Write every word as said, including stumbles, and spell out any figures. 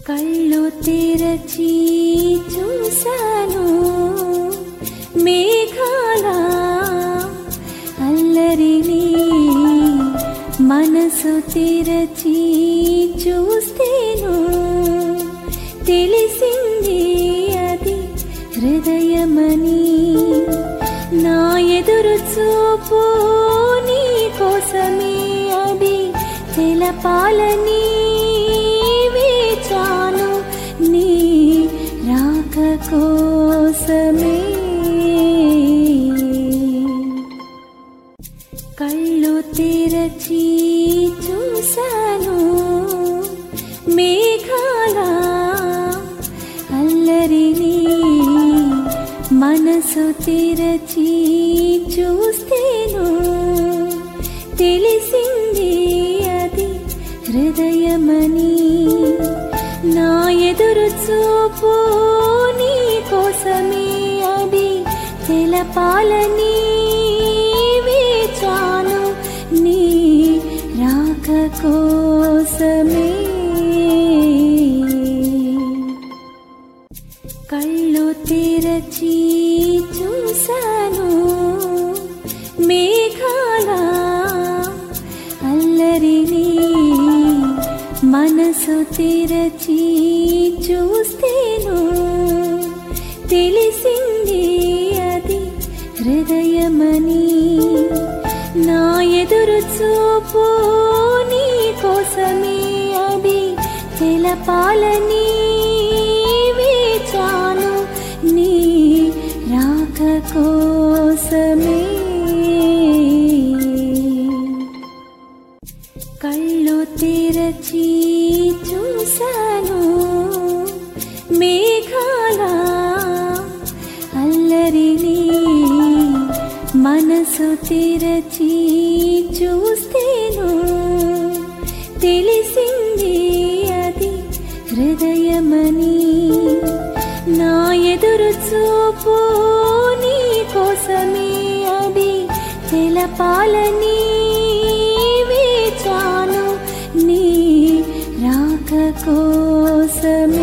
కళ్ళు తెరచి చూశాను మేఘాల అల్లరిని, మనసు తెరచి చూస్తేను తెలిసింది అది హృదయమని. నా ఎదురు చూపు నీ కోసమే అది తెలపాలని వేచాను, నీ రాక కోసమే. కళ్ళు తెరచి చూశాను మేఘాల అల్లరిని, మనసు తెరచి చూస్తేను తెలిసింది అది హృదయమని. నా ఎదురు చూపు నీ కోసమే అది తెలపాలని వేచాను, నీ రాక కోసమే. కళ్ళు తెరచి చూశాను మేఘాల అల్లరిని, మనసు తెరచి చూస్తేను తెలిసింది అది హృదయమని. నా ఎదురు చూపు నీ కోసమే అది తెలపాలని వేచాను, నీ రాక కోసమే. కళ్ళు తెరచి చూశాను మేఘాల అల్లరిని, మనసు తెరచి చూస్తేను తెలిసింది అది హృదయమని. నా ఎదురు చూపు నీ కోసమే అది తెలపాలని వేచాను, నీ రాక కోసమే.